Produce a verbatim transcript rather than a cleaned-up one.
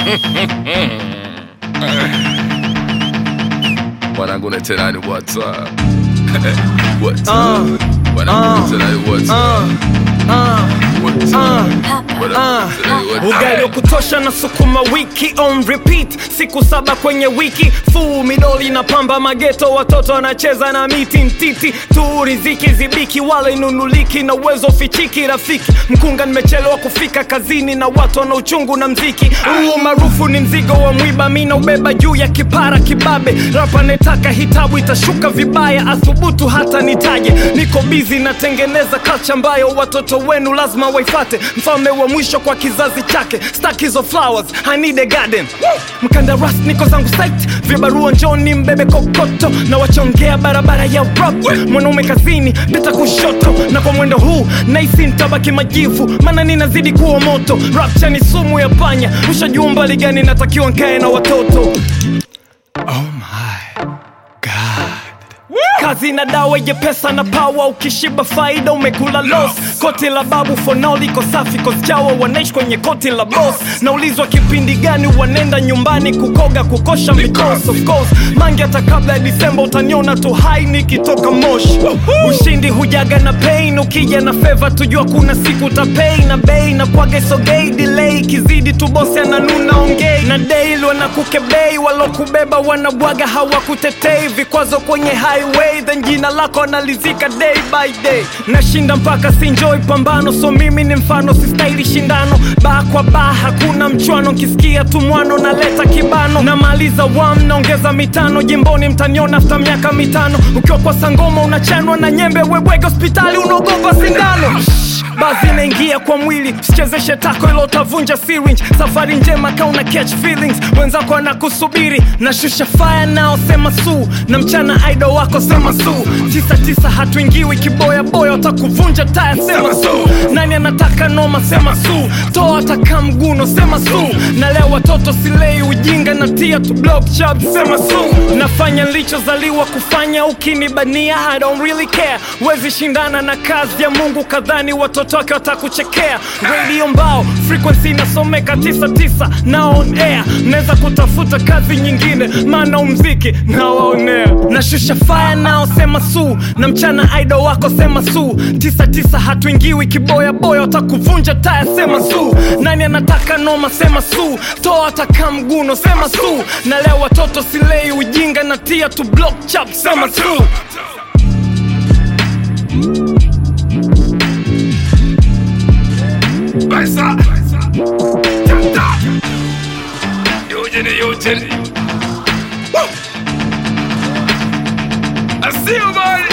Wanangu leterani what's up? What's up? Wanangu leterani what's up? What's up? Ugali wa kutosha na sukuma wiki on repeat, siku saba kwenye wiki. Full midoli na pamba mageto, watoto wanacheza na miti ntiti tu, riziki zibiki wala inunuliki na uwezo fichiki. Rafiki mkunga nimechelewa kufika kazini na watu wana uchungu na mziki. Huu maarufu ni mzigo wa mwiba, mina ubeba juu ya kipara kibabe. Rapa netaka hitabu itashuka vibaya, athubutu hata nitaje. Niko busy natengeneza culture ambayo watoto wenu lazima waifate. Mfalme wa mwisho kwa kizazi chake, stack hizo flowers, I need a garden. Mkanda rust niko zangu site, vibarua njoni mbebe kokoto. Na wachongea barabara ya rap, mwanaume kazini beta kushoto. Na kwa mwendo huu naisi nitabaki majivu, maana ninazidi kuwa moto. Rapture ni sumu ya panya, ushajua mbali gani natakiwa nkae na watoto. Oh my God. Kazi na dawa ye pesa na power, ukishiba faida umekula loss. Koti la babu for liko safi, cause jawa wanaishi kwenye koti la boss. Naulizwa kipindi gani wanenda nyumbani kukoga kukosha mikos. Of course mangi hata kabla ya December utaniona tu high nikitoka Moshi. Ushindi hujaga na pain, ukija na favor tujua kuna siku utapay. Na bay na kwage so gay, delay kizidi tu boss ananuna ongei. Na daily wanakukebei, walokubeba wanabwaga hawakutetei. Vikwazo kwenye highway, then jina lako analizika day by day. Nashinda mpaka sinjoy pambano, so mimi ni mfano sistahili shindano. Baa kwa baa hakuna mchwano, kisikia tu mwano naleta kibano. Namaliza wam naongeza mitano, jimboni mtaniona after miaka mitano. Ukiwa kwa sangoma unachanwa na nyembe, webwege hospitali unaogopa sindano. Bazi naingia kwa mwili, sichezeshe tako ilo utavunja syringe. Safari njema kauna catch feelings, wenzako wanakusubiri. Nashusha fire nao sema su, na mchana idol wako sema su. Tisa tisa hatuingiwi kiboya boya, utakuvunja taya sema su. Nani anataka noma sema su, toa ataka mguno sema su. Na leo watoto silei ujinga na tia tu block chub sema su. Nafanya nilichozaliwa kufanya, ukinibania I don't really care. Wezi shindana na kazi ya Mungu kadhani watoto wake watakuchekea. Radio mbao, frequency nasomeka tisa tisa na on air. Neza kutafuta kazi nyingine, maana umziki na waonea. Nashusha fire nao sema su, na mchana idol wako sema su. Tisa tisa hatuingiwi kiboya boya, utakuvunja taya sema su. Nani anataka noma sema su, toa ataka mguno sema su. Na leo watoto silei ujinga na tia tu block chap sema su. Baisa, Janta, Eugene, Eugene. I see you, boy.